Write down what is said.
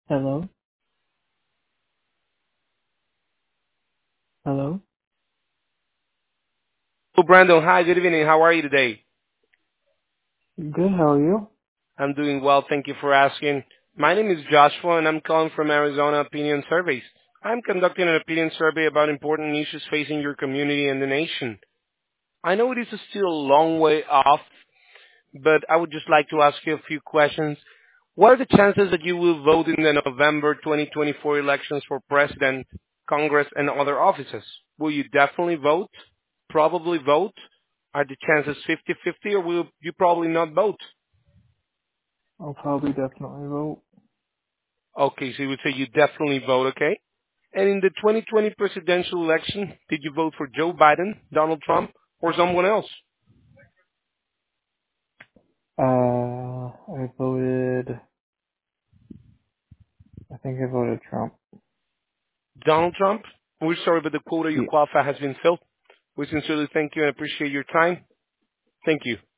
Hello? Hello? Hello, Brandon. Hi, good evening. How are you today? Good, how are you? I'm doing well. Thank you for asking. My name is Joshua, and I'm calling from Arizona Opinion Surveys. I'm conducting an opinion survey about important issues facing your community and the nation. I know this is still a long way off, but I would just like to ask you a few questions. What are the chances that you will vote in the November 2024 elections for president, Congress, and other offices? Will you definitely vote? Probably vote? Are the chances 50-50, or will you probably not vote? I'll probably definitely vote. Okay, so you would say you definitely vote, okay? And in the 2020 presidential election, did you vote for Joe Biden, Donald Trump, or someone else? I think I voted Trump. Donald Trump? We're sorry, but the quota you Yeah. qualify has been filled. We sincerely thank you and appreciate your time. Thank you.